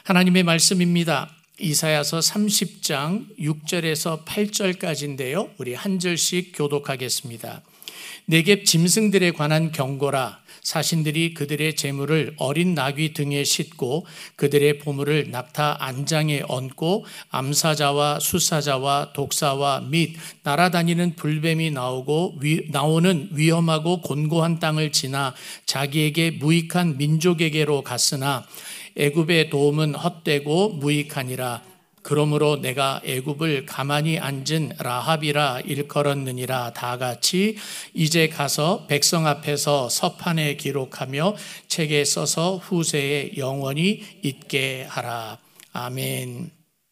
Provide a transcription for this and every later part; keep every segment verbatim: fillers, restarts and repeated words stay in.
하나님의 말씀입니다. 이사야서 삼십 장 육 절에서 팔 절까지인데요. 우리 한 절씩 교독하겠습니다. 네겝 짐승들에 관한 경고라. 사신들이 그들의 재물을 어린 나귀 등에 싣고 그들의 보물을 낙타 안장에 얹고 암사자와 수사자와 독사와 및 날아다니는 불뱀이 나오고 위, 나오는 위험하고 곤고한 땅을 지나 자기에게 무익한 민족에게로 갔으나 애굽의 도움은 헛되고 무익하니라. 그러므로 내가 애굽을 가만히 앉은 라합이라 일컬었느니라. 다 같이 이제 가서 백성 앞에서 서판에 기록하며 책에 써서 후세에 영원히 있게 하라. 아멘.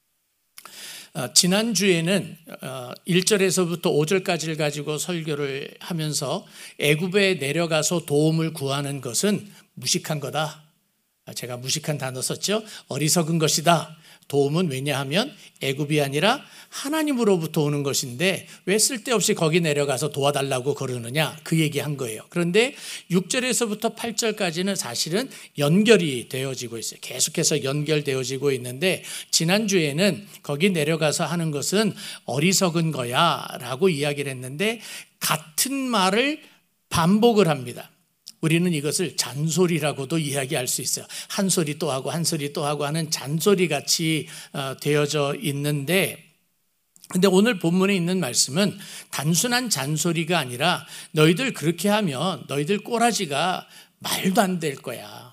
어, 지난주에는 어, 일 절에서부터 오 절까지를 가지고 설교를 하면서 애굽에 내려가서 도움을 구하는 것은 무식한 거다. 제가 무식한 단어 썼죠. 어리석은 것이다. 도움은 왜냐하면 애굽이 아니라 하나님으로부터 오는 것인데 왜 쓸데없이 거기 내려가서 도와달라고 그러느냐, 그 얘기한 거예요. 그런데 육 절에서부터 팔 절까지는 사실은 연결이 되어지고 있어요. 계속해서 연결되어지고 있는데 지난주에는 거기 내려가서 하는 것은 어리석은 거야 라고 이야기를 했는데 같은 말을 반복을 합니다. 우리는 이것을 잔소리라고도 이야기할 수 있어요. 한 소리 또 하고 한 소리 또 하고 하는 잔소리 같이 되어져 있는데, 근데 오늘 본문에 있는 말씀은 단순한 잔소리가 아니라 너희들 그렇게 하면 너희들 꼬라지가 말도 안 될 거야.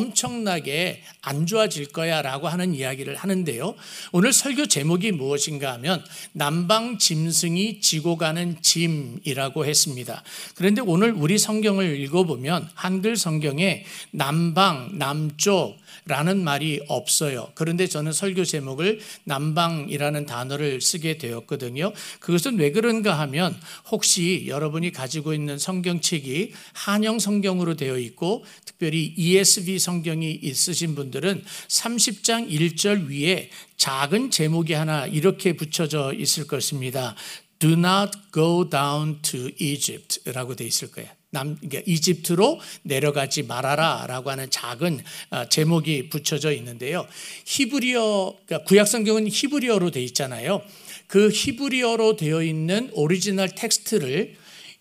엄청나게 안 좋아질 거야 라고 하는 이야기를 하는데요. 오늘 설교 제목이 무엇인가 하면 남방 짐승이 지고 가는 짐이라고 했습니다. 그런데 오늘 우리 성경을 읽어보면 한글 성경에 남방, 남쪽 라는 말이 없어요. 그런데 저는 설교 제목을 남방이라는 단어를 쓰게 되었거든요. 그것은 왜 그런가 하면 혹시 여러분이 가지고 있는 성경책이 한영 성경으로 되어 있고 특별히 이에스비 성경이 있으신 분들은 삼십 장 일 절 위에 작은 제목이 하나 이렇게 붙여져 있을 것입니다. Do not go down to Egypt 라고 되어 있을 거예요. 남, 그러니까 이집트로 내려가지 말아라 라고 하는 작은 제목이 붙여져 있는데요. 히브리어, 그러니까 구약성경은 히브리어로 되어 있잖아요. 그 히브리어로 되어 있는 오리지널 텍스트를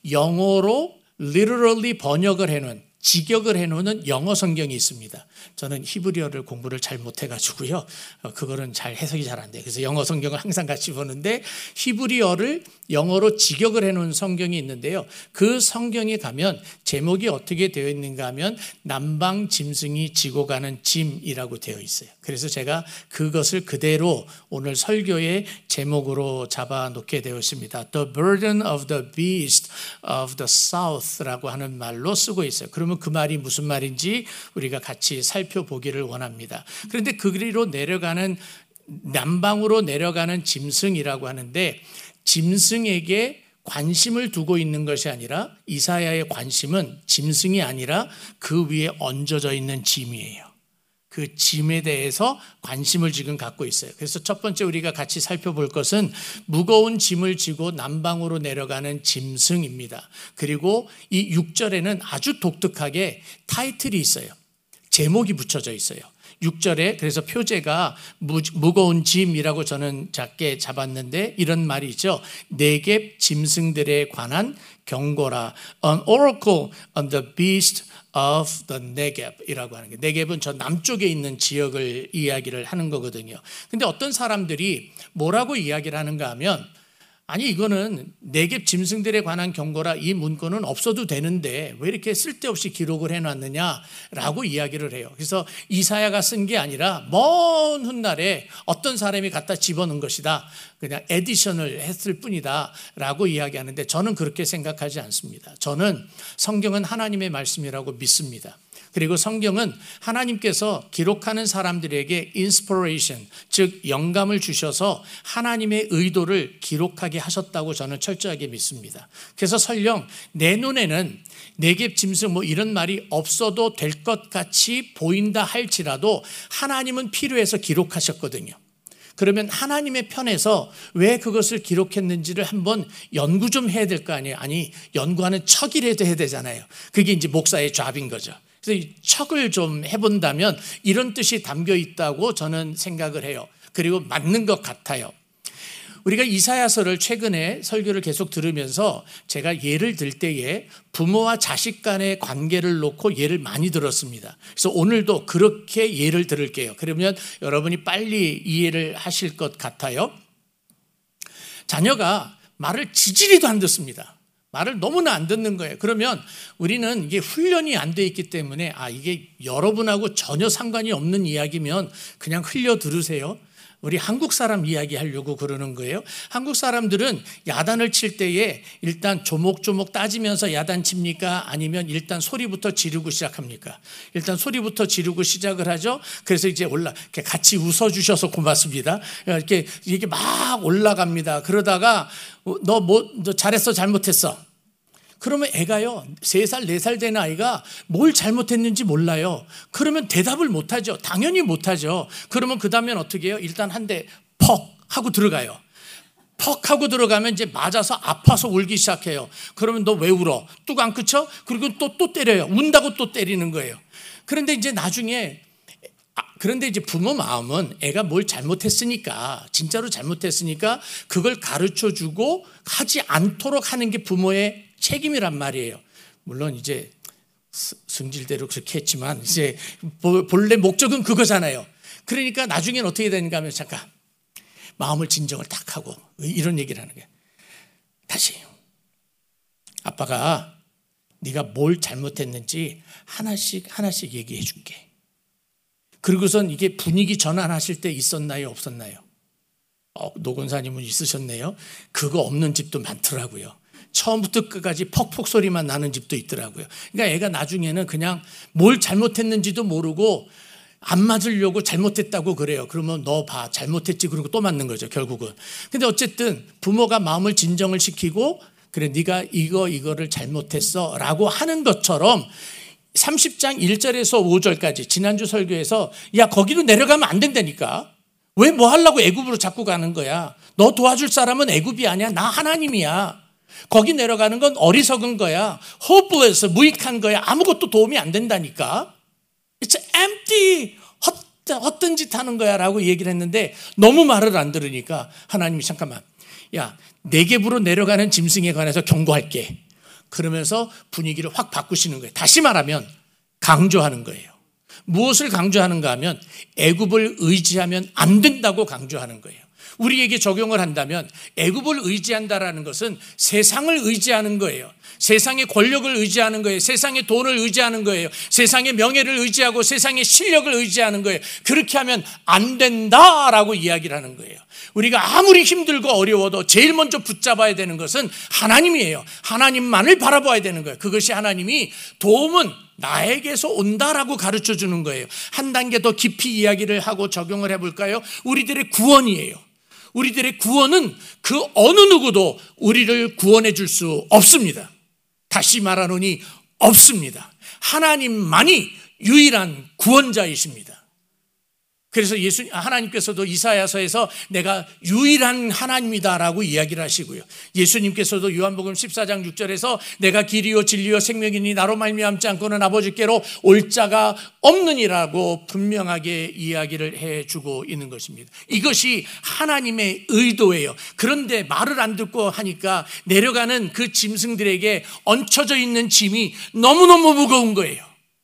영어로 literally 번역을 해놓은, 직역을 해놓는 영어 성경이 있습니다. 저는 히브리어를 공부를 잘 못해가지고요. 그거는 잘 해석이 잘 안 돼요. 그래서 영어 성경을 항상 같이 보는데 히브리어를 영어로 직역을 해놓은 성경이 있는데요. 그 성경에 가면 제목이 어떻게 되어 있는가 하면 남방 짐승이 지고 가는 짐이라고 되어 있어요. 그래서 제가 그것을 그대로 오늘 설교의 제목으로 잡아놓게 되었습니다. The burden of the beast of the south라고 하는 말로 쓰고 있어요. 그러면 그 말이 무슨 말인지 우리가 같이 살펴보기를 원합니다. 그런데 그 길로 내려가는, 남방으로 내려가는 짐승이라고 하는데 짐승에게 관심을 두고 있는 것이 아니라 이사야의 관심은 짐승이 아니라 그 위에 얹어져 있는 짐이에요. 그 짐에 대해서 관심을 지금 갖고 있어요. 그래서 첫 번째 우리가 같이 살펴볼 것은 무거운 짐을 지고 남방으로 내려가는 짐승입니다. 그리고 이 육 절에는 아주 독특하게 타이틀이 있어요. 제목이 붙여져 있어요. 육 절에 그래서 표제가 무, 무거운 짐이라고 저는 작게 잡았는데 이런 말이 있죠. 네겝 짐승들에 관한 경고라. An oracle on the beast of the 네겝이라고 하는 게, 네겝은 저 남쪽에 있는 지역을 이야기를 하는 거거든요. 근데 어떤 사람들이 뭐라고 이야기를 하는가 하면 아니 이거는 네겝 짐승들에 관한 경고라, 이 문구는 없어도 되는데 왜 이렇게 쓸데없이 기록을 해놨느냐라고 이야기를 해요. 그래서 이사야가 쓴 게 아니라 먼 훗날에 어떤 사람이 갖다 집어넣은 것이다, 그냥 에디션을 했을 뿐이다 라고 이야기하는데 저는 그렇게 생각하지 않습니다. 저는 성경은 하나님의 말씀이라고 믿습니다. 그리고 성경은 하나님께서 기록하는 사람들에게 인스피레이션, 즉 영감을 주셔서 하나님의 의도를 기록하게 하셨다고 저는 철저하게 믿습니다. 그래서 설령 내 눈에는 네겝 짐승 뭐 이런 말이 없어도 될 것 같이 보인다 할지라도 하나님은 필요해서 기록하셨거든요. 그러면 하나님의 편에서 왜 그것을 기록했는지를 한번 연구 좀 해야 될 거 아니에요. 아니 연구하는 척이라도 해야 되잖아요. 그게 이제 목사의 잡인 거죠. 그래서 이 척을 좀 해본다면 이런 뜻이 담겨 있다고 저는 생각을 해요. 그리고 맞는 것 같아요. 우리가 이사야서를 최근에 설교를 계속 들으면서 제가 예를 들 때에 부모와 자식 간의 관계를 놓고 예를 많이 들었습니다. 그래서 오늘도 그렇게 예를 들을게요. 그러면 여러분이 빨리 이해를 하실 것 같아요. 자녀가 말을 지지리도 안 듣습니다. 말을 너무나 안 듣는 거예요. 그러면 우리는 이게 훈련이 안 돼 있기 때문에 아 이게 여러분하고 전혀 상관이 없는 이야기면 그냥 흘려 들으세요. 우리 한국 사람 이야기 하려고 그러는 거예요. 한국 사람들은 야단을 칠 때에 일단 조목조목 따지면서 야단 칩니까? 아니면 일단 소리부터 지르고 시작합니까? 일단 소리부터 지르고 시작을 하죠. 그래서 이제 올라 같이 웃어주셔서 고맙습니다. 이렇게 이게 막 올라갑니다. 그러다가 너 뭐 너 잘했어 잘못했어. 그러면 애가요, 세 살, 네 살 된 아이가 뭘 잘못했는지 몰라요. 그러면 대답을 못하죠. 당연히 못하죠. 그러면 그 다음엔 어떻게 해요? 일단 한 대 퍽 하고 들어가요. 퍽 하고 들어가면 이제 맞아서 아파서 울기 시작해요. 그러면 너 왜 울어? 뚝 안 그쳐? 그리고 또, 또 때려요. 운다고 또 때리는 거예요. 그런데 이제 나중에 아, 그런데 이제 부모 마음은 애가 뭘 잘못했으니까, 진짜로 잘못했으니까 그걸 가르쳐 주고 하지 않도록 하는 게 부모의 책임이란 말이에요. 물론 이제 승질대로 그렇게 했지만 이제 본래 목적은 그거잖아요. 그러니까 나중엔 어떻게 되는가 하면 잠깐 마음을 진정을 딱 하고 이런 얘기를 하는 거예요. 다시 아빠가 네가 뭘 잘못했는지 하나씩 하나씩 얘기해 줄게. 그리고선 이게 분위기 전환하실 때 있었나요? 없었나요? 어, 노건사님은 있으셨네요. 그거 없는 집도 많더라고요. 처음부터 끝까지 퍽퍽 소리만 나는 집도 있더라고요. 그러니까 애가 나중에는 그냥 뭘 잘못했는지도 모르고 안 맞으려고 잘못했다고 그래요. 그러면 너 봐 잘못했지 그러고 또 맞는 거죠 결국은. 근데 어쨌든 부모가 마음을 진정을 시키고 그래 네가 이거 이거를 잘못했어 라고 하는 것처럼 삼십 장 일 절에서 오 절까지 지난주 설교에서 야 거기로 내려가면 안 된다니까. 왜 뭐 하려고 애굽으로 자꾸 가는 거야. 너 도와줄 사람은 애굽이 아니야. 나 하나님이야. 거기 내려가는 건 어리석은 거야. hopeless, 무익한 거야. 아무것도 도움이 안 된다니까. It's empty, 헛, 헛된 짓 하는 거야 라고 얘기를 했는데 너무 말을 안 들으니까 하나님이 잠깐만 야 네겝으로 내려가는 짐승에 관해서 경고할게. 그러면서 분위기를 확 바꾸시는 거예요. 다시 말하면 강조하는 거예요. 무엇을 강조하는가 하면 애굽을 의지하면 안 된다고 강조하는 거예요. 우리에게 적용을 한다면 애굽을 의지한다라는 것은 세상을 의지하는 거예요. 세상의 권력을 의지하는 거예요. 세상의 돈을 의지하는 거예요. 세상의 명예를 의지하고 세상의 실력을 의지하는 거예요. 그렇게 하면 안 된다라고 이야기를 하는 거예요. 우리가 아무리 힘들고 어려워도 제일 먼저 붙잡아야 되는 것은 하나님이에요. 하나님만을 바라봐야 되는 거예요. 그것이 하나님이 도움은 나에게서 온다라고 가르쳐 주는 거예요. 한 단계 더 깊이 이야기를 하고 적용을 해볼까요? 우리들의 구원이에요. 우리들의 구원은 그 어느 누구도 우리를 구원해 줄 수 없습니다. 다시 말하노니 없습니다. 하나님만이 유일한 구원자이십니다. 그래서 예수 하나님께서도 이사야서에서 내가 유일한 하나님이다라고 이야기를 하시고요. 예수님께서도 요한복음 십사 장 육 절에서 내가 길이요 진리요 생명이니 나로 말미암지 않고는 아버지께로 올 자가 없느니라고 분명하게 이야기를 해주고 있는 것입니다. 이것이 하나님의 의도예요. 그런데 말을 안 듣고 하니까 내려가는 그 짐승들에게 얹혀져 있는 짐이 너무너무 무거운 거예요.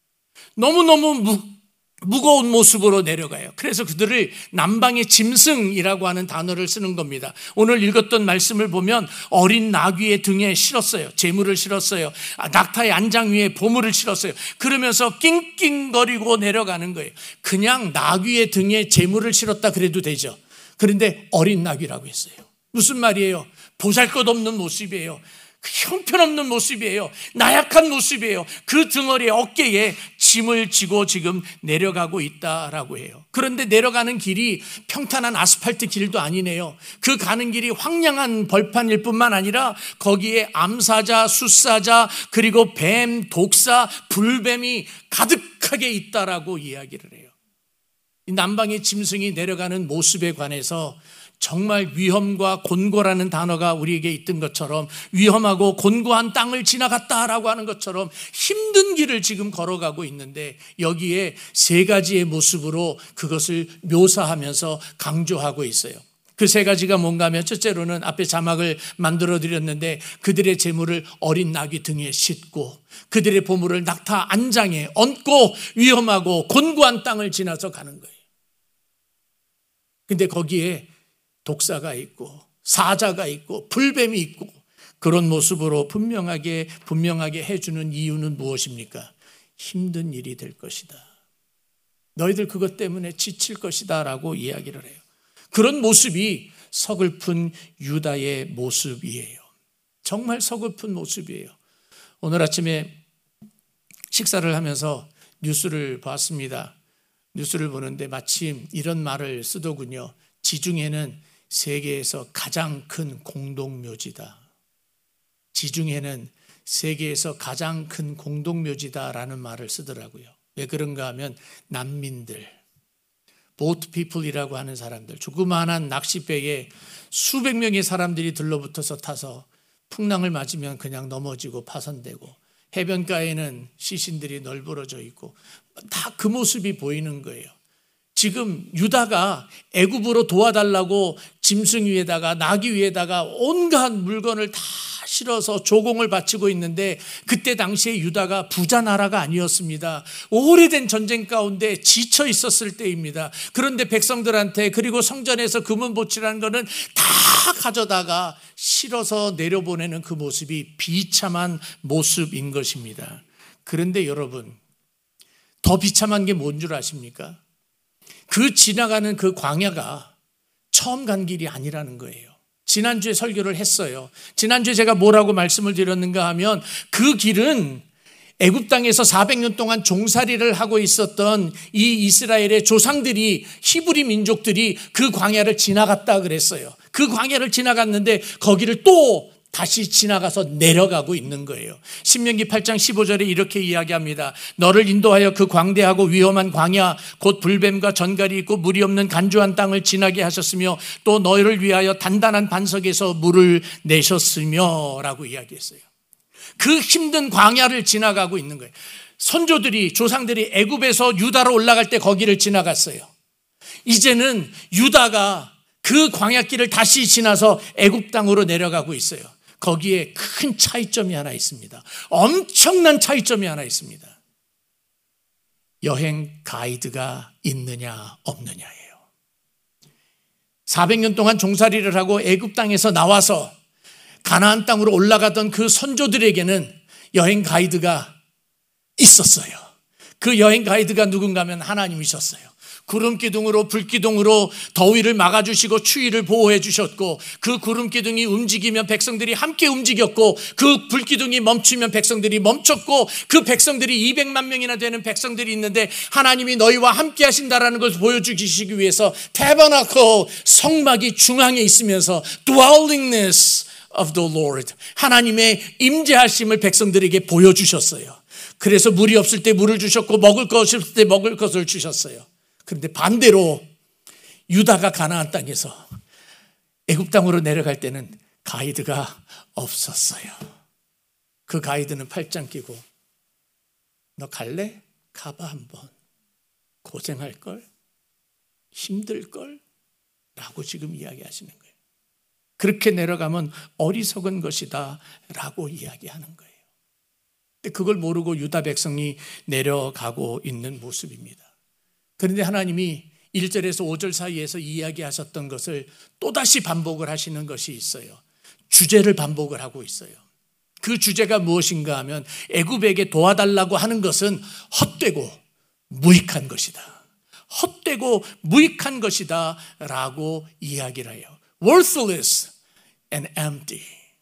너무너무 무 무거운 모습으로 내려가요. 그래서 그들을 남방의 짐승이라고 하는 단어를 쓰는 겁니다. 오늘 읽었던 말씀을 보면 어린 나귀의 등에 실었어요. 재물을 실었어요. 낙타의 안장 위에 보물을 실었어요. 그러면서 낑낑거리고 내려가는 거예요. 그냥 나귀의 등에 재물을 실었다 그래도 되죠. 그런데 어린 나귀라고 했어요. 무슨 말이에요? 보잘것없는 모습이에요. 형편없는 모습이에요. 나약한 모습이에요. 그 등어리의 어깨에 짐을 지고 지금 내려가고 있다라고 해요. 그런데 내려가는 길이 평탄한 아스팔트 길도 아니네요. 그 가는 길이 황량한 벌판일 뿐만 아니라 거기에 암사자, 숫사자, 그리고 뱀, 독사, 불뱀이 가득하게 있다라고 이야기를 해요. 이 남방의 짐승이 내려가는 모습에 관해서 정말 위험과 곤고라는 단어가 우리에게 있던 것처럼 위험하고 곤고한 땅을 지나갔다라고 하는 것처럼 힘든 길을 지금 걸어가고 있는데 여기에 세 가지의 모습으로 그것을 묘사하면서 강조하고 있어요. 그 세 가지가 뭔가 하면 첫째로는 앞에 자막을 만들어 드렸는데 그들의 재물을 어린 나귀 등에 싣고 그들의 보물을 낙타 안장에 얹고 위험하고 곤고한 땅을 지나서 가는 거예요. 근데 거기에 독사가 있고 사자가 있고 불뱀이 있고 그런 모습으로 분명하게 분명하게 해주는 이유는 무엇입니까? 힘든 일이 될 것이다. 너희들 그것 때문에 지칠 것이다 라고 이야기를 해요. 그런 모습이 서글픈 유다의 모습이에요. 정말 서글픈 모습이에요. 오늘 아침에 식사를 하면서 뉴스를 봤습니다. 뉴스를 보는데 마침 이런 말을 쓰더군요. 지중해는 세계에서 가장 큰 공동묘지다. 지중해는 세계에서 가장 큰 공동묘지다라는 말을 쓰더라고요. 왜 그런가 하면 난민들, 보트 피플이라고 하는 사람들, 조그마한 낚싯배에 수백 명의 사람들이 들러붙어서 타서 풍랑을 맞으면 그냥 넘어지고 파손되고 해변가에는 시신들이 널브러져 있고 다 그 모습이 보이는 거예요. 지금 유다가 애굽으로 도와달라고 짐승 위에다가 나귀 위에다가 온갖 물건을 다 실어서 조공을 바치고 있는데 그때 당시에 유다가 부자 나라가 아니었습니다. 오래된 전쟁 가운데 지쳐 있었을 때입니다. 그런데 백성들한테 그리고 성전에서 금은보치라는 거는 다 가져다가 실어서 내려보내는 그 모습이 비참한 모습인 것입니다. 그런데 여러분, 더 비참한 게 뭔 줄 아십니까? 그 지나가는 그 광야가 처음 간 길이 아니라는 거예요. 지난주에 설교를 했어요. 지난주에 제가 뭐라고 말씀을 드렸는가 하면 그 길은 애굽 땅에서 사백 년 동안 종살이를 하고 있었던 이 이스라엘의 조상들이 히브리 민족들이 그 광야를 지나갔다 그랬어요. 그 광야를 지나갔는데 거기를 또 다시 지나가서 내려가고 있는 거예요. 신명기 팔 장 십오 절에 이렇게 이야기합니다. 너를 인도하여 그 광대하고 위험한 광야 곧 불뱀과 전갈이 있고 물이 없는 간조한 땅을 지나게 하셨으며 또 너희를 위하여 단단한 반석에서 물을 내셨으며 라고 이야기했어요. 그 힘든 광야를 지나가고 있는 거예요. 선조들이 조상들이 애굽에서 유다로 올라갈 때 거기를 지나갔어요. 이제는 유다가 그 광야길을 다시 지나서 애굽 땅으로 내려가고 있어요. 거기에 큰 차이점이 하나 있습니다. 엄청난 차이점이 하나 있습니다. 여행 가이드가 있느냐 없느냐예요. 사백 년 동안 종살이를 하고 애굽 땅에서 나와서 가나안 땅으로 올라가던 그 선조들에게는 여행 가이드가 있었어요. 그 여행 가이드가 누군가 하면 하나님이셨어요. 구름 기둥으로 불 기둥으로 더위를 막아주시고 추위를 보호해 주셨고 그 구름 기둥이 움직이면 백성들이 함께 움직였고 그 불 기둥이 멈추면 백성들이 멈췄고 그 백성들이 이백만 명이나 되는 백성들이 있는데 하나님이 너희와 함께 하신다라는 것을 보여주시기 위해서 태버나클 성막이 중앙에 있으면서 dwellingness of the Lord 하나님의 임재하심을 백성들에게 보여주셨어요. 그래서 물이 없을 때 물을 주셨고 먹을 것이 없을 때 먹을 것을 주셨어요. 그런데 반대로 유다가 가나안 땅에서 애굽 땅으로 내려갈 때는 가이드가 없었어요. 그 가이드는 팔짱 끼고 너 갈래? 가봐 한번. 고생할걸? 힘들걸? 라고 지금 이야기하시는 거예요. 그렇게 내려가면 어리석은 것이다 라고 이야기하는 거예요. 근데 그걸 모르고 유다 백성이 내려가고 있는 모습입니다. 그런데 하나님이 일 절에서 오 절 사이에서 이야기하셨던 것을 또다시 반복을 하시는 것이 있어요. 주제를 반복을 하고 있어요. 그 주제가 무엇인가 하면 애굽에게 도와달라고 하는 것은 헛되고 무익한 것이다. 헛되고 무익한 것이다 라고 이야기를 해요. Worthless and empty.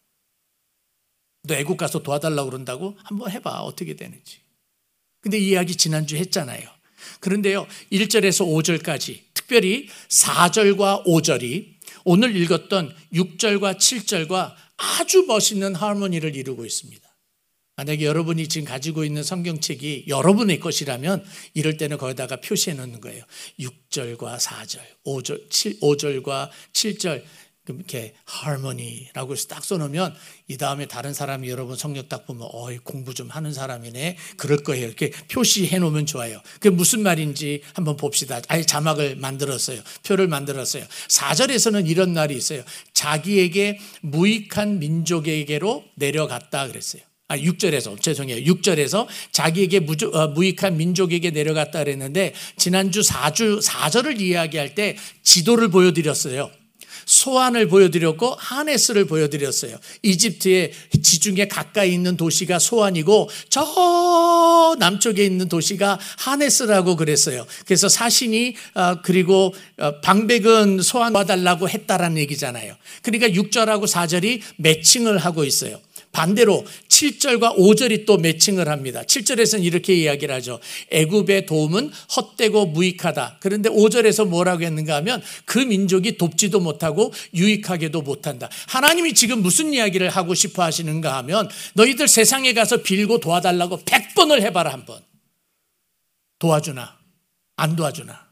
너 애굽 가서 도와달라고 그런다고? 한번 해봐. 어떻게 되는지. 근데 이 이야기 지난주에 했잖아요. 그런데요, 일 절에서 오 절까지 특별히 사 절과 오 절이 오늘 읽었던 육 절과 칠 절과 아주 멋있는 하모니를 이루고 있습니다. 만약에 여러분이 지금 가지고 있는 성경책이 여러분의 것이라면 이럴 때는 거기다가 표시해 놓는 거예요. 육 절과 사 절, 오 절, 칠, 오 절과 칠 절 이렇게 harmony라고 해서 딱 써놓으면 이 다음에 다른 사람이 여러분 성경 딱 보면 어이 공부 좀 하는 사람이네 그럴 거예요. 이렇게 표시해 놓으면 좋아요. 그게 무슨 말인지 한번 봅시다. 아예 자막을 만들었어요. 표를 만들었어요. 사 절에서는 이런 말이 있어요. 자기에게 무익한 민족에게로 내려갔다 그랬어요. 아, 육 절에서 죄송해요. 육 절에서 자기에게 무조, 어, 무익한 민족에게 내려갔다 그랬는데 지난주 사 주 사 절을 이야기할 때 지도를 보여드렸어요. 소안을 보여드렸고 하네스를 보여드렸어요. 이집트의 지중해 가까이 있는 도시가 소안이고 저 남쪽에 있는 도시가 하네스라고 그랬어요. 그래서 사신이 그리고 방백은 소안 와달라고 했다라는 얘기잖아요. 그러니까 육 절하고 사 절이 매칭을 하고 있어요. 반대로 칠 절과 오 절이 또 매칭을 합니다. 칠 절에서는 이렇게 이야기를 하죠. 애굽의 도움은 헛되고 무익하다. 그런데 오 절에서 뭐라고 했는가 하면 그 민족이 돕지도 못하고 유익하게도 못한다. 하나님이 지금 무슨 이야기를 하고 싶어 하시는가 하면 너희들 세상에 가서 빌고 도와달라고 백 번을 해봐라 한번. 도와주나 안 도와주나.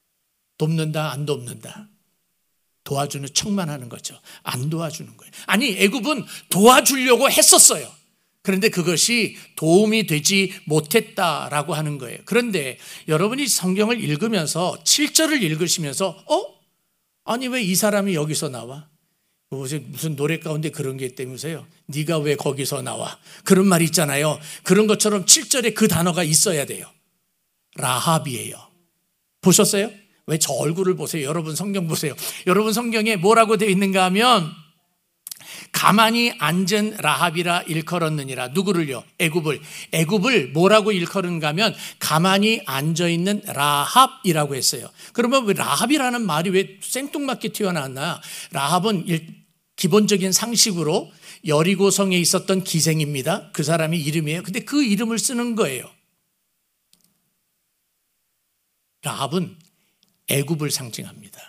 돕는다 안 돕는다. 도와주는 척만 하는 거죠. 안 도와주는 거예요. 아니 애굽은 도와주려고 했었어요. 그런데 그것이 도움이 되지 못했다라고 하는 거예요. 그런데 여러분이 성경을 읽으면서 칠 절을 읽으시면서 어? 아니 왜 이 사람이 여기서 나와? 무슨 노래 가운데 그런 게 있다면서요. 네가 왜 거기서 나와? 그런 말이 있잖아요. 그런 것처럼 칠 절에 그 단어가 있어야 돼요. 라합이에요. 보셨어요? 왜 저 얼굴을 보세요? 여러분 성경 보세요. 여러분 성경에 뭐라고 되어 있는가 하면 가만히 앉은 라합이라 일컬었느니라. 누구를요? 애굽을. 애굽을 뭐라고 일컬은가 하면 가만히 앉아있는 라합이라고 했어요. 그러면 왜 라합이라는 말이 왜 생뚱맞게 튀어나왔나? 라합은 기본적인 상식으로 여리고성에 있었던 기생입니다. 그 사람이 이름이에요. 근데 그 이름을 쓰는 거예요. 라합은 애굽을 상징합니다.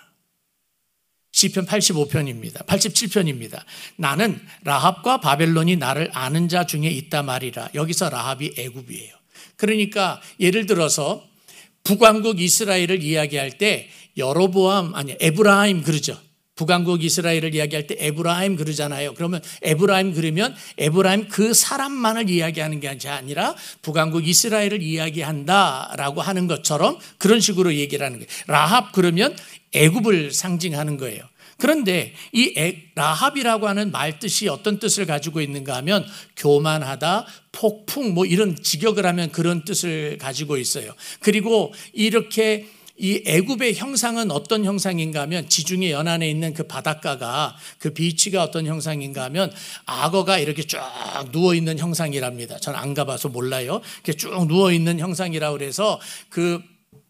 시편 팔십오 편입니다. 팔십칠 편입니다. 나는 라합과 바벨론이 나를 아는 자 중에 있다 말이라. 여기서 라합이 애굽이에요. 그러니까 예를 들어서 북왕국 이스라엘을 이야기할 때 여로보암 아니 에브라임 그러죠. 북왕국 이스라엘을 이야기할 때 에브라임 그러잖아요. 그러면 에브라임 그러면 에브라임 그 사람만을 이야기하는 게 아니라 북왕국 이스라엘을 이야기한다라고 하는 것처럼 그런 식으로 얘기를 하는 거예요. 라합 그러면 애굽을 상징하는 거예요. 그런데 이 라합이라고 하는 말 뜻이 어떤 뜻을 가지고 있는가 하면 교만하다, 폭풍 뭐 이런 직역을 하면 그런 뜻을 가지고 있어요. 그리고 이렇게 이 애굽의 형상은 어떤 형상인가 하면 지중해 연안에 있는 그 바닷가가 그 비치가 어떤 형상인가 하면 악어가 이렇게 쫙 누워있는 형상이랍니다. 전 안 가봐서 몰라요. 이렇게 쭉 누워있는 형상이라고 그래서 그,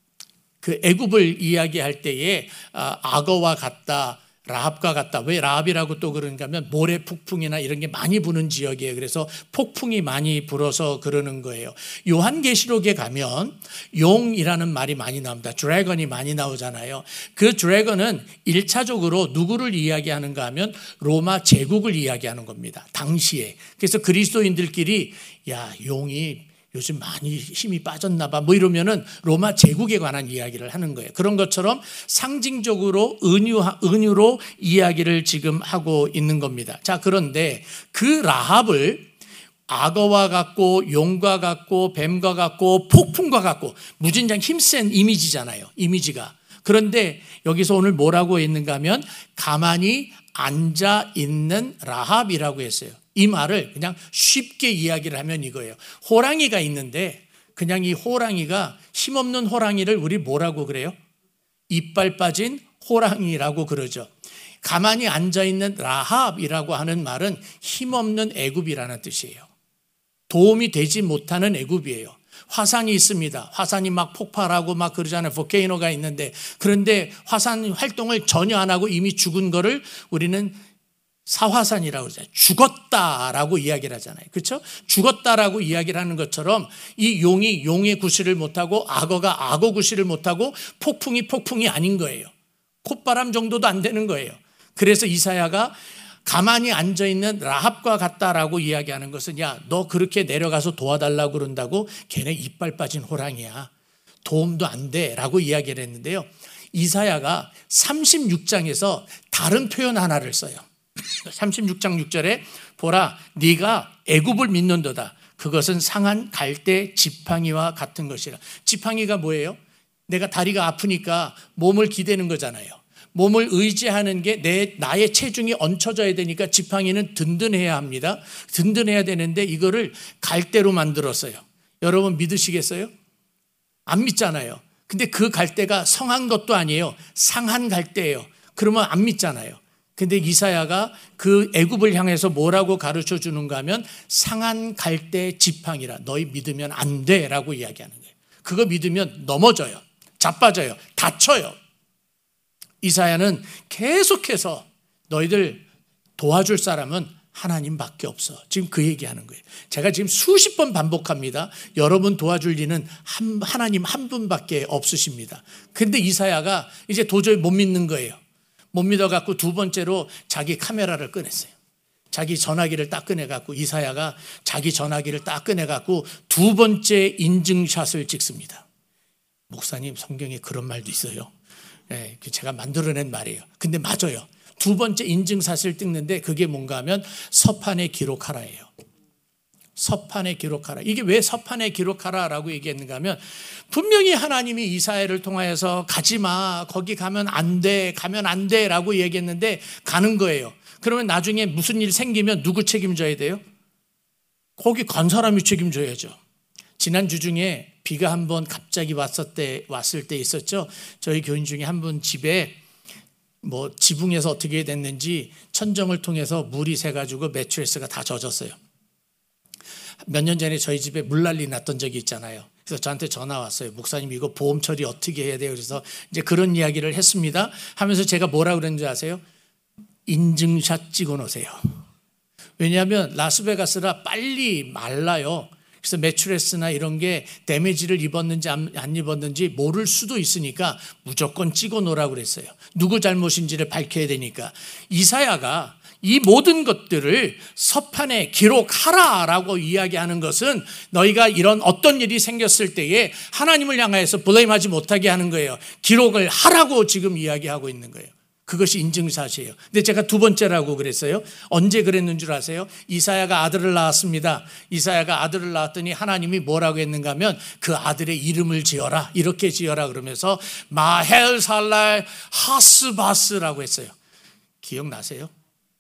그 애굽을 이야기할 때에 악어와 같다. 라합과 같다. 왜 라합이라고 또 그런가 하면 모래 폭풍이나 이런 게 많이 부는 지역이에요. 그래서 폭풍이 많이 불어서 그러는 거예요. 요한계시록에 가면 용이라는 말이 많이 나옵니다. 드래곤이 많이 나오잖아요. 그 드래곤은 일 차적으로 누구를 이야기하는가 하면 로마 제국을 이야기하는 겁니다. 당시에. 그래서 그리스도인들끼리 야 용이 요즘 많이 힘이 빠졌나 봐. 뭐 이러면은 로마 제국에 관한 이야기를 하는 거예요. 그런 것처럼 상징적으로 은유, 은유로 이야기를 지금 하고 있는 겁니다. 자, 그런데 그 라합을 악어와 같고 용과 같고 뱀과 같고 폭풍과 같고 무진장 힘센 이미지잖아요. 이미지가. 그런데 여기서 오늘 뭐라고 했는가 하면 가만히 앉아 있는 라합이라고 했어요. 이 말을 그냥 쉽게 이야기를 하면 이거예요. 호랑이가 있는데 그냥 이 호랑이가 힘없는 호랑이를 우리 뭐라고 그래요? 이빨 빠진 호랑이라고 그러죠. 가만히 앉아있는 라합이라고 하는 말은 힘없는 애굽이라는 뜻이에요. 도움이 되지 못하는 애굽이에요. 화산이 있습니다. 화산이 막 폭발하고 막 그러잖아요. 볼케이노가 있는데 그런데 화산 활동을 전혀 안 하고 이미 죽은 거를 우리는 사화산이라고 하잖아요. 죽었다라고 이야기를 하잖아요. 그렇죠? 죽었다라고 이야기를 하는 것처럼 이 용이 용의 구실을 못하고 악어가 악어 구실을 못하고 폭풍이 폭풍이 아닌 거예요. 콧바람 정도도 안 되는 거예요. 그래서 이사야가 가만히 앉아있는 라합과 같다라고 이야기하는 것은, 야, 너 그렇게 내려가서 도와달라고 그런다고? 걔네 이빨 빠진 호랑이야. 도움도 안 돼 라고 이야기를 했는데요. 이사야가 삼십육 장에서 다른 표현 하나를 써요. 삼십육 장 육 절에 보라, 네가 애굽을 믿는도다. 그것은 상한 갈대 지팡이와 같은 것이라. 지팡이가 뭐예요? 내가 다리가 아프니까 몸을 기대는 거잖아요. 몸을 의지하는 게 내, 나의 체중이 얹혀져야 되니까 지팡이는 든든해야 합니다. 든든해야 되는데 이거를 갈대로 만들었어요. 여러분 믿으시겠어요? 안 믿잖아요. 근데 그 갈대가 성한 것도 아니에요. 상한 갈대예요. 그러면 안 믿잖아요. 근데 이사야가 그 애굽을 향해서 뭐라고 가르쳐 주는가 하면 상한 갈대 지팡이라. 너희 믿으면 안 돼라고 이야기하는 거예요. 그거 믿으면 넘어져요. 자빠져요. 다쳐요. 이사야는 계속해서 너희들 도와줄 사람은 하나님밖에 없어. 지금 그 얘기하는 거예요. 제가 지금 수십 번 반복합니다. 여러분 도와줄 리는 한, 하나님 한 분밖에 없으십니다. 근데 이사야가 이제 도저히 못 믿는 거예요. 못 믿어갖고 두 번째로 자기 카메라를 꺼냈어요. 자기 전화기를 딱 꺼내갖고 이사야가 자기 전화기를 딱 꺼내갖고 두 번째 인증샷을 찍습니다. 목사님, 성경에 그런 말도 있어요. 네, 제가 만들어낸 말이에요. 근데 맞아요. 두 번째 인증샷을 찍는데 그게 뭔가 하면 서판에 기록하라예요. 서판에 기록하라. 이게 왜 서판에 기록하라라고 얘기했는가 하면 분명히 하나님이 이사야를 통하여서 가지마, 거기 가면 안 돼, 가면 안 돼 라고 얘기했는데 가는 거예요. 그러면 나중에 무슨 일 생기면 누구 책임져야 돼요? 거기 간 사람이 책임져야죠. 지난주 중에 비가 한번 갑자기 왔을 때, 왔을 때 있었죠. 저희 교인 중에 한 분 집에 뭐 지붕에서 어떻게 됐는지 천정을 통해서 물이 새가지고 매트리스가 다 젖었어요. 몇 년 전에 저희 집에 물난리 났던 적이 있잖아요. 그래서 저한테 전화 왔어요. 목사님, 이거 보험 처리 어떻게 해야 돼요? 그래서 이제 그런 이야기를 했습니다. 하면서 제가 뭐라 그랬는지 아세요? 인증샷 찍어 놓으세요. 왜냐하면 라스베가스라 빨리 말라요. 그래서 매트리스나 이런 게 데미지를 입었는지 안 입었는지 모를 수도 있으니까 무조건 찍어 놓으라고 그랬어요. 누구 잘못인지를 밝혀야 되니까. 이사야가 이 모든 것들을 서판에 기록하라라고 이야기하는 것은 너희가 이런 어떤 일이 생겼을 때에 하나님을 향해서 블레임하지 못하게 하는 거예요. 기록을 하라고 지금 이야기하고 있는 거예요. 그것이 인증샷이에요. 근데 제가 두 번째라고 그랬어요. 언제 그랬는 줄 아세요? 이사야가 아들을 낳았습니다. 이사야가 아들을 낳았더니 하나님이 뭐라고 했는가 하면 그 아들의 이름을 지어라. 이렇게 지어라 그러면서 마헬살랄 하스바스라고 했어요. 기억나세요?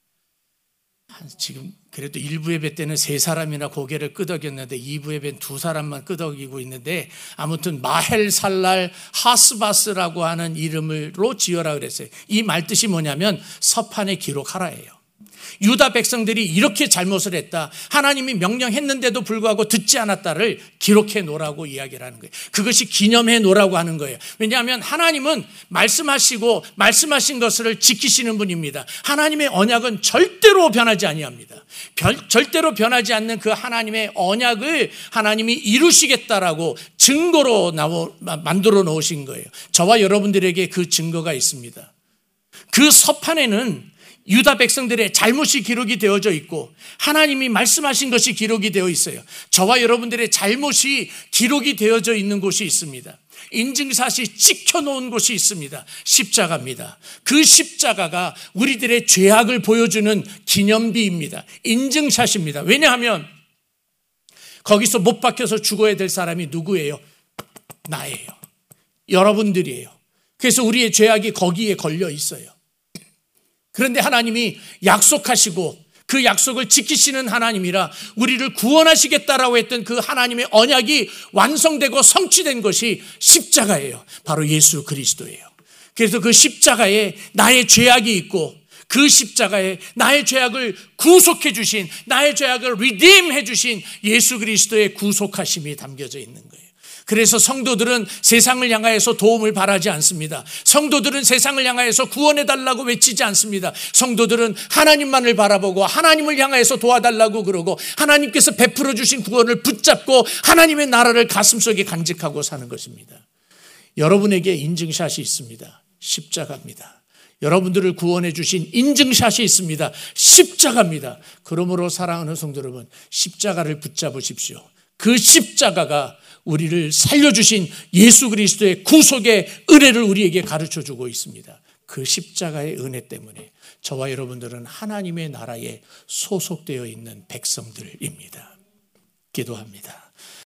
지금 그래도 일 부 예배 때는 세 사람이나 고개를 끄덕였는데 이 부 예배는 두 사람만 끄덕이고 있는데 아무튼 마헬살랄 하스바스라고 하는 이름으로 지어라 그랬어요. 이 말 뜻이 뭐냐면 서판에 기록하라예요. 유다 백성들이 이렇게 잘못을 했다, 하나님이 명령했는데도 불구하고 듣지 않았다를 기록해 놓으라고 이야기를 하는 거예요. 그것이 기념해 놓으라고 하는 거예요. 왜냐하면 하나님은 말씀하시고 말씀하신 것을 지키시는 분입니다. 하나님의 언약은 절대로 변하지 아니합니다. 절대로 변하지 않는 그 하나님의 언약을 하나님이 이루시겠다라고 증거로 나오, 만들어 놓으신 거예요. 저와 여러분들에게 그 증거가 있습니다. 그 서판에는 유다 백성들의 잘못이 기록이 되어져 있고 하나님이 말씀하신 것이 기록이 되어 있어요. 저와 여러분들의 잘못이 기록이 되어져 있는 곳이 있습니다. 인증샷이 찍혀놓은 곳이 있습니다. 십자가입니다. 그 십자가가 우리들의 죄악을 보여주는 기념비입니다. 인증샷입니다. 왜냐하면 거기서 못 박혀서 죽어야 될 사람이 누구예요? 나예요. 여러분들이에요. 그래서 우리의 죄악이 거기에 걸려 있어요. 그런데 하나님이 약속하시고 그 약속을 지키시는 하나님이라 우리를 구원하시겠다라고 했던 그 하나님의 언약이 완성되고 성취된 것이 십자가예요. 바로 예수 그리스도예요. 그래서 그 십자가에 나의 죄악이 있고 그 십자가에 나의 죄악을 구속해 주신, 나의 죄악을 리딤해 주신 예수 그리스도의 구속하심이 담겨져 있는 거예요. 그래서 성도들은 세상을 향하여서 도움을 바라지 않습니다. 성도들은 세상을 향하여서 구원해달라고 외치지 않습니다. 성도들은 하나님만을 바라보고 하나님을 향하여서 도와달라고 그러고 하나님께서 베풀어 주신 구원을 붙잡고 하나님의 나라를 가슴속에 간직하고 사는 것입니다. 여러분에게 인증샷이 있습니다. 십자가입니다. 여러분들을 구원해 주신 인증샷이 있습니다. 십자가입니다. 그러므로 사랑하는 성도 여러분, 십자가를 붙잡으십시오. 그 십자가가 우리를 살려주신 예수 그리스도의 구속의 은혜를 우리에게 가르쳐주고 있습니다. 그 십자가의 은혜 때문에 저와 여러분들은 하나님의 나라에 소속되어 있는 백성들입니다. 기도합니다.